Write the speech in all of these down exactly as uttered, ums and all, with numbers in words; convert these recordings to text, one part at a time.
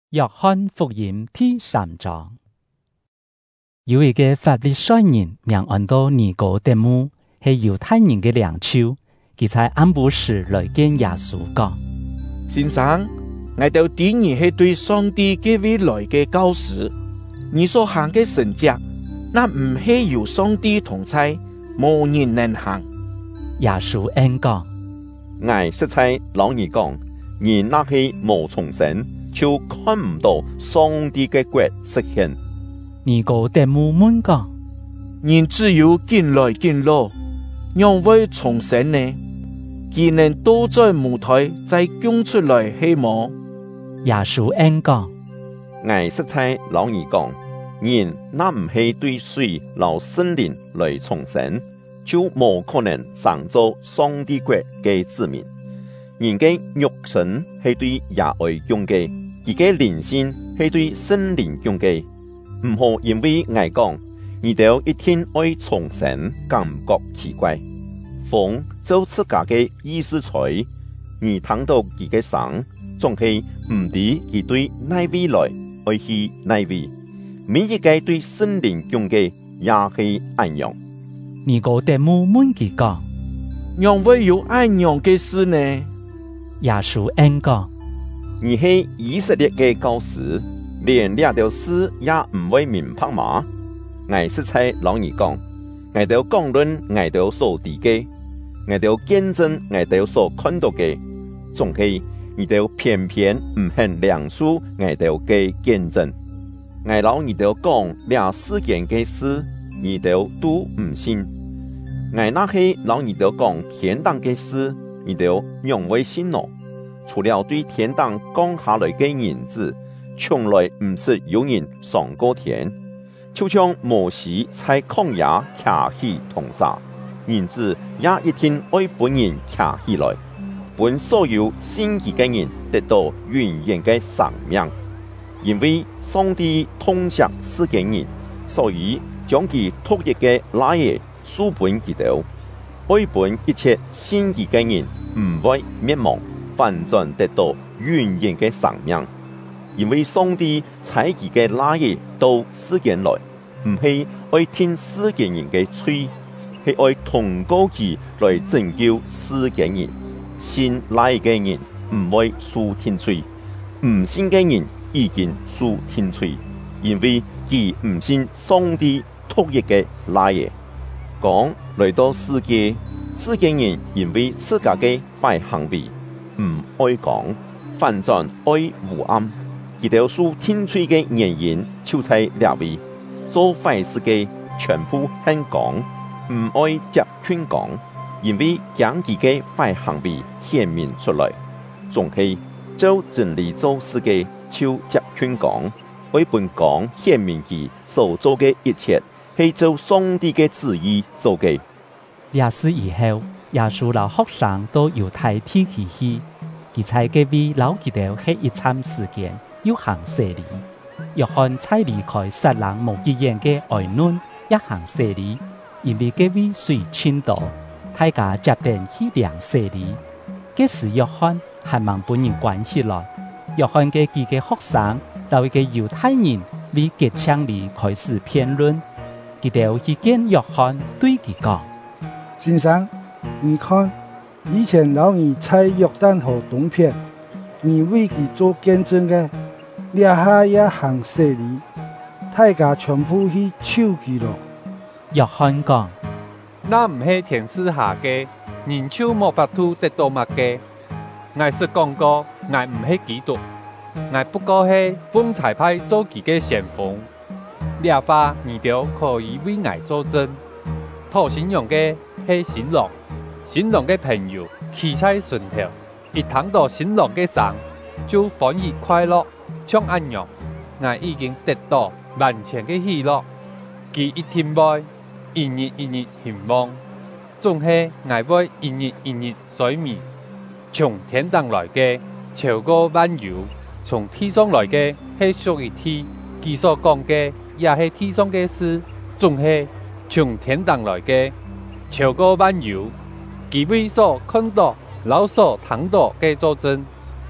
約翰福音第三章，有一個法利賽人名按到尼哥底母，係猶太人嘅領袖，佢在暗晡時來見耶穌講： 先生，我哋第二係對上帝嘅未來嘅教師，你所行嘅神蹟，那唔係由上帝同在，無人能行。 耶穌應講： 我實在老你講，人若係無從生，就看唔到上帝嘅國實現。 尼哥底母問講： 人只有見來見老，讓會重生呢？佢能倒在母胎再供出來希望？ 耶穌應講： 我實在老你講，人若唔係對水流聖靈來重生，就無可能成做上帝國嘅子民。人嘅肉身係對耶愛用嘅，佢嘅靈性係對聖靈用嘅。唔好因為我講，你哋一天愛重生，感覺奇怪。風就自家嘅意思吹，你聽到佢嘅聲，總係唔知佢對哪位來，愛去哪位。每一個對聖靈用嘅也係一樣。 尼哥底母問佢講： 讓會有一樣嘅事呢？ 耶穌應講： 你係以色列嘅教師，連呢條事也唔會明白嗎？我實在老你講，我哋講論我哋所知嘅，我哋見證我哋所看到嘅，總係你哋偏偏唔肯梁述我哋嘅見證。我老你哋講兩世間嘅事，你哋都唔信。我那係老你哋講天堂嘅事，你哋用為信咯。除了對天堂降下來嘅人子，從來唔是有人上過天。就像摩西在曠野騎起銅沙，人子也一天愛本人騎起來，本所有信佢嘅人得到永遠嘅生命。因為上帝痛惜世間人，所以將其獨一嘅兒子賜本佢哋，愛本一切信佢嘅人唔會滅亡，反轉得到永遠嘅生命。因為上帝差佢嘅兒子到世間來，唔係愛聽世間人嘅嘴，係愛通過佢來拯救世間人。信兒子嘅人唔會受天罪，唔信嘅人已經受天罪，因為佢唔信上帝獨一嘅兒子。講來到世界，世間人因為自家嘅壞行為，唔愛講，反轉愛胡暗。佢哋受天罪嘅原因就在兩位，做壞事嘅全部肯講，唔愛接勸講，因為將佢嘅壞行為顯明出來，總係做真理做事嘅就接勸講，愛本講顯明佢所做嘅一切係做上帝嘅旨意做嘅。 這事以後，耶穌老學生到猶太地區去，佢在嗰位老佢哋係一參時間，要行洗禮。約翰在離開撒冷無幾遠嘅外嫩，一行洗禮，因為嗰位水清多，大家接定去量洗禮。嗰時約翰還望本人關起來，約翰嘅幾個學生就一個猶太人為結槍裡開始辯論，佢哋去見約翰，對佢講： 先生，你看，以前老二在約旦河東邊，你為佢做見證嘅，掠下也行洗禮，大家全部去手佢咯。 約翰講： 那唔係天使下嘅，人手冇法度得到乜嘅。我是講過，我唔係基督，我不過係奉差派做佢嘅先鋒。呢話你哋可以為我作證。討新郎嘅係新郎，新郎嘅朋友企在船頭，一聽到新郎嘅聲，就歡喜快樂，像一樣。我已經得到完全嘅喜樂。佢一天內一日一日希望，總係我會一日一日睡眠。從天堂來嘅超過萬有，從地上來嘅係屬於地，佢所講嘅也係地上嘅事，總係從天堂來嘅超過萬有，佢為所看到、老所聽到嘅作證，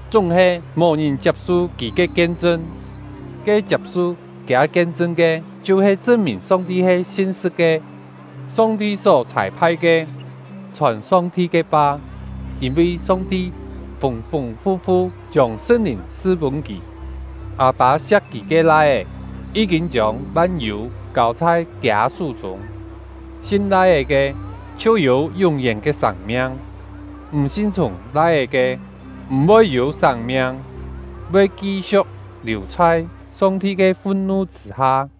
總係無人接受佢嘅見證，佢接受佢見證嘅，就係證明上帝係信實嘅，上帝所差派嘅，傳上帝嘅話，因為上帝豐豐富富將聖靈賜本佢，阿爸寫佢嘅來嘅，已經將萬有交在佢手中，信來嘅就有永遠嘅生命，唔信從來嘅唔會有生命，會繼續留在上帝嘅憤怒之下。